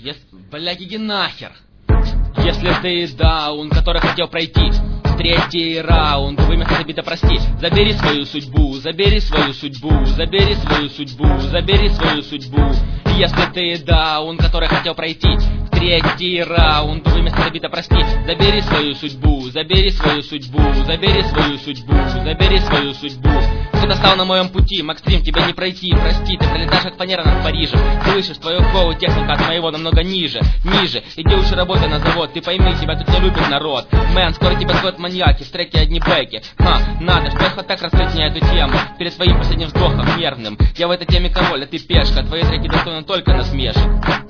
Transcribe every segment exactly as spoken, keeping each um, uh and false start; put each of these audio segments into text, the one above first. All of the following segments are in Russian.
Ес... Блядь, иди нахер. Если ты даун, который хотел пройти третий раунд, вместо забита прости. Забери свою судьбу, забери свою судьбу, забери свою судьбу, забери свою судьбу. Если ты даун, который хотел пройти третий раунд, вместо забита прости. Забери свою судьбу, забери свою судьбу, забери свою судьбу, забери свою судьбу. Кто-то стал на моем пути, Макстрим, тебя не пройти, прости, ты пролетаешь как фанера над Парижем. Слышишь, твое флоу техника от моего намного ниже, ниже. Иди лучше работай на завод, ты пойми, тебя тут не любит народ. Мэн, скоро тебя сходят маньяки, в треке одни бэки. Ха, надо, что я так раскрыть мне эту тему перед своим последним вздохом нервным. Я в этой теме король, а ты пешка, твои треки достойны только насмешек.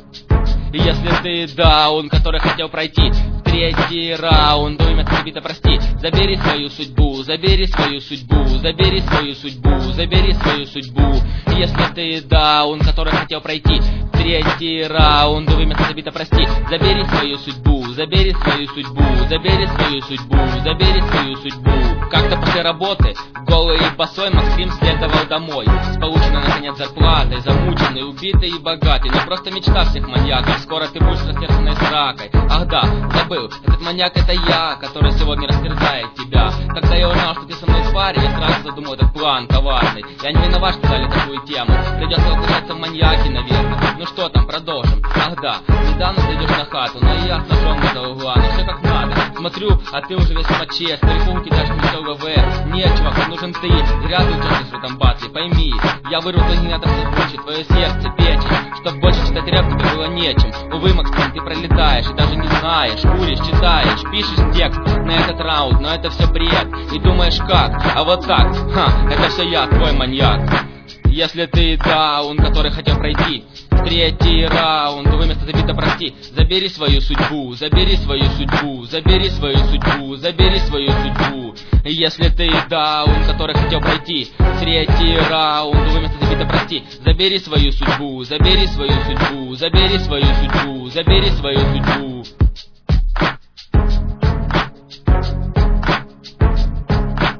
И если ты даун, который хотел пройти третий раунд, имя забито, прости. Забери свою судьбу, забери свою судьбу, забери свою судьбу, забери свою судьбу. И если ты даун, который хотел пройти третий раунд, имя забито, прости. Забери свою судьбу, забери свою судьбу, забери свою судьбу, забери свою судьбу. Как-то после работы, голый и босой, Максим следовал домой с полученной наконец зарплатой, замученный, убитый и богатый. Не просто мечта всех маньяков, скоро ты будешь растерзанной сракой. Ах да, забыл, этот маньяк это я, который сегодня растерзает тебя. Когда я узнал, что ты со мной в паре, я сразу задумал этот план коварный. Я не виноват, что дали такую тему, придется воплощаться в маньяке, наверное. Ну что там, продолжим. Ах да, недавно ты идешь на хату, но и я с ножом из-за угла, ну все как надо. Смотрю, а ты уже весь в моче, старику кидаешь мне все ГВ. Нет, чувак, нужен ты, зря ты участвуешь в этом батле, пойми. Я вырву твой генератор созвучий, твое сердце, печень, чтоб больше читать рэп тебе было нечем. Увы, Максим, ты пролетаешь и даже не знаешь, куришь, читаешь, пишешь текст на этот раунд, но это все бред. И думаешь как, а вот так, ха, это все я, твой маньяк. Если ты даун, который хотел пройти третий раунд, вместо забита прости. Забери свою судьбу, забери свою судьбу, забери свою судьбу, забери свою судьбу. Если ты даун, который хотел пройти третий раунд, вместо забита прости. Забери свою судьбу, забери свою судьбу, забери свою судьбу, забери свою судьбу.